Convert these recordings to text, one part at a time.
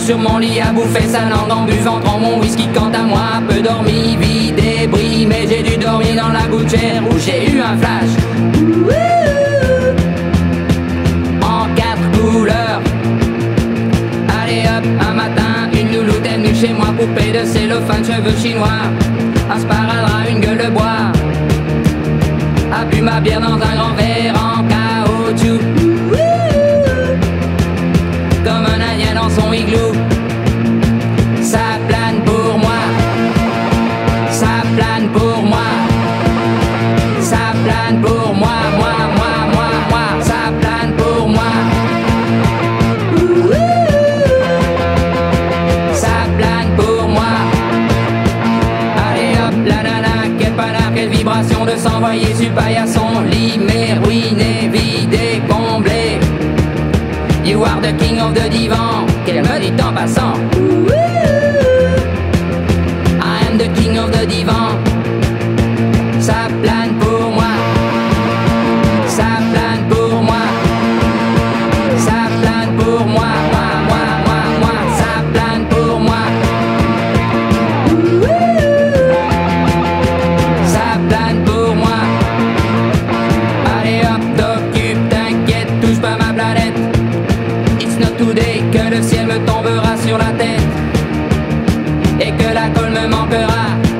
sur mon lit à bouffer sa langue en buvant trop mon whisky. Quant à moi, peu dormi, vie débris, mais j'ai dû dormir dans la gouttière où j'ai eu un flash en 4 couleurs. Allez hop, un matin, une louloute est venue chez moi, poupée de cellophane, cheveux chinois, un sparadrap, une gueule de bois, a bu ma bière dans un grand verre en caoutchouc, comme un indien dans son igloo. Ça plane pour moi, ça plane pour moi, ça plane pour moi, moi, ça plane pour moi. Ça plane pour moi. Allez hop, la nana, quel panard, quelle vibration de s'envoyer sur paillasson. Lit, mais ruiné, vidé, comblé. You are the king of the divan, qu'elle me dit en passant. I am the king of the divan. Ça plane pour moi, ça plane pour moi, ça plane pour moi, moi, ça plane pour moi. Ça plane pour moi. Allez hop, t'occupe, t'inquiète, touche pas ma planète. It's not today que le ciel me tombera sur la tête et que la colle me manquera.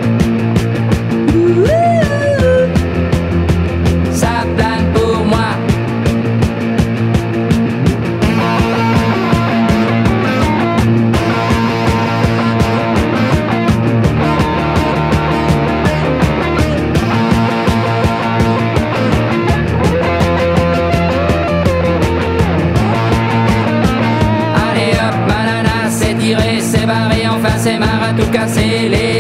Ça plane pour moi. Allez hop, ma nana, c'est tiré, c'est barré, enfin c'est marre à tout casser. Les